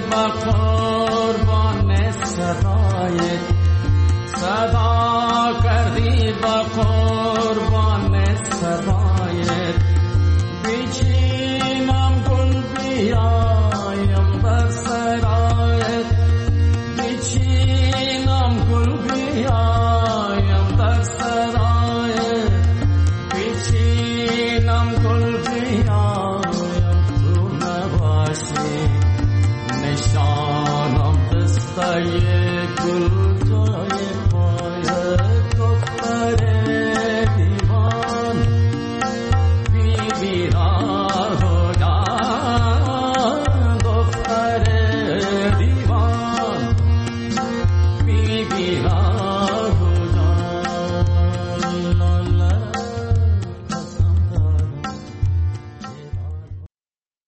با قربان صدایت، صدا کردی با قربان صدایت، بیچینم گل بیا